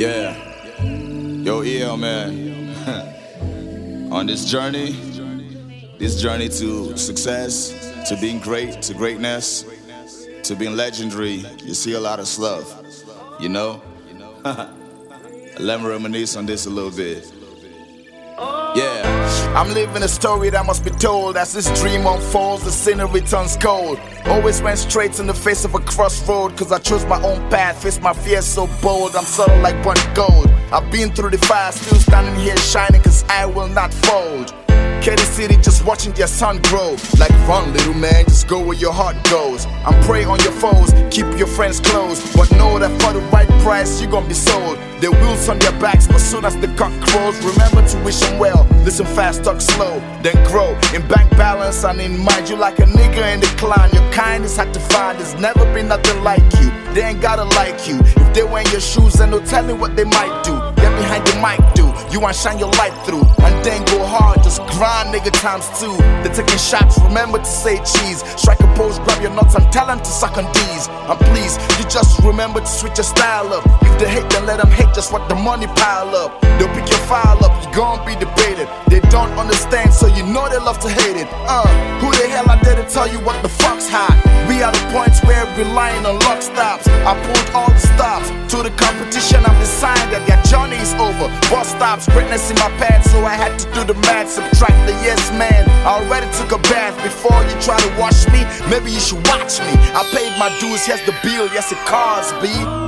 Yeah. Yo, EL, man. On this journey to success, to being great, to greatness, to being legendary, you see a lot of stuff, you know? Let me reminisce on this a little bit. Yeah, I'm living a story that must be told. As this dream unfolds, the scenery turns cold. Always went straight in the face of a crossroad, cause I chose my own path, faced my fears so bold. I'm subtle like burnt gold. I've been through the fire, still standing here shining, cause I will not fold. Katy City just watching their sun grow. Like run little man, just go where your heart goes. I'm prey on your foes, keep your friends close, but know that for the right price you gon' be sold. The wheels on their backs, but soon as the cock crows, remember to wish them well. Listen fast, talk slow, then grow. In bank balance and in mind, you like a nigga in the clan. Your kind is hard to find, there's never been nothing like you. They ain't gotta like you. If they wear your shoes, then no telling what they might do. Get behind the mic, do you want shine your light through, and then go hard, just grind, nigga, times two. They're taking shots, remember to say cheese. Strike a pose, grab your nuts and tell them to suck on these. And please, you just remember to switch your style up. If they hate, then let them hate, just what the money pile up. They'll pick your file up, you gon' be debated. They don't understand, so you know they love to hate it. Who the hell I dare to tell you what the fuck's hot? We are the points where we're relying on luck stops. I pulled all the stops to the competition. I'm the sign that their journey is over. Bus stops, greatness in my pants, so I had to do the math. Subtract the yes man. I already took a bath. Before you try to wash me, maybe you should watch me. I paid my dues, here's the bill, yes it Cosby.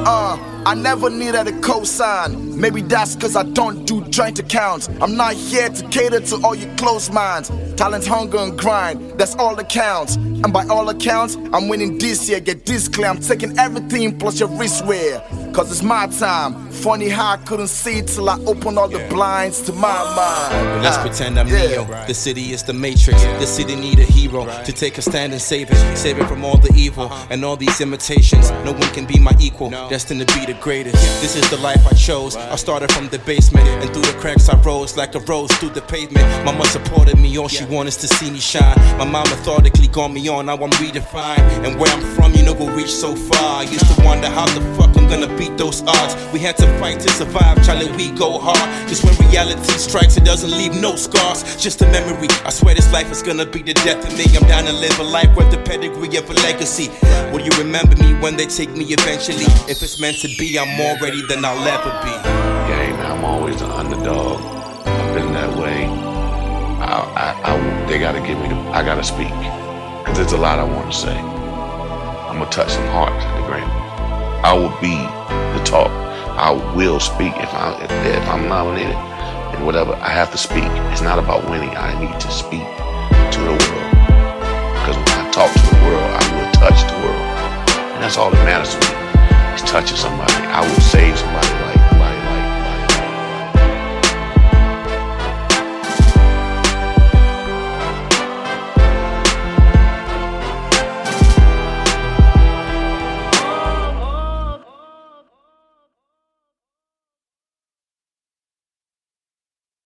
I never needed a cosign. Maybe that's cause I don't do joint accounts. I'm not here to cater to all you close minds. Talent, hunger and grind, that's all that counts. And by all accounts, I'm winning this year. Get this clear, I'm taking everything plus your wristwear, cause it's my time. Funny how I couldn't see till I opened all the blinds to my mind. Let's pretend I'm Neo. The city is the Matrix. The city need a hero to take a stand and save it. Save it from all the evil and all these imitations. No one can be my equal, destined to be the greatest. This is the life I chose. I started from the basement, and through the cracks I rose like a rose through the pavement. Mama supported me, all she wanted is to see me shine. My mom methodically got me on, now I'm redefined. And where I'm from, you know, we'll reach so far. I used to wonder how the fuck I'm gonna beat those odds. We had to fight to survive, Charlie, we go hard. Cause when reality strikes, it doesn't leave no scars, just a memory. I swear this life is gonna be the death of me. I'm down to live a life worth the pedigree of a legacy. Will you remember me when they take me eventually? If it's meant to be, I'm more ready than I'll ever be. Yeah, man, I'm always an underdog. I've been that way. They gotta give me I gotta speak. Cause there's a lot I want to say. I'm gonna touch some hearts at the Grammy. I will be the talk. I will speak if I'm nominated and whatever. I have to speak. It's not about winning. I need to speak to the world. Because when I talk to the world, I will touch the world. And that's all that matters to me. Is touching somebody. I will